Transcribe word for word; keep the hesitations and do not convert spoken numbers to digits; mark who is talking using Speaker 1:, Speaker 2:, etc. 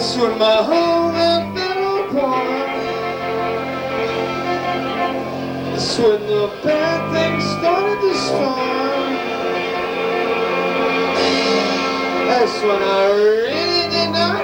Speaker 1: That's when my whole life fell apart. That's when the bad things started to start. That's when I really did not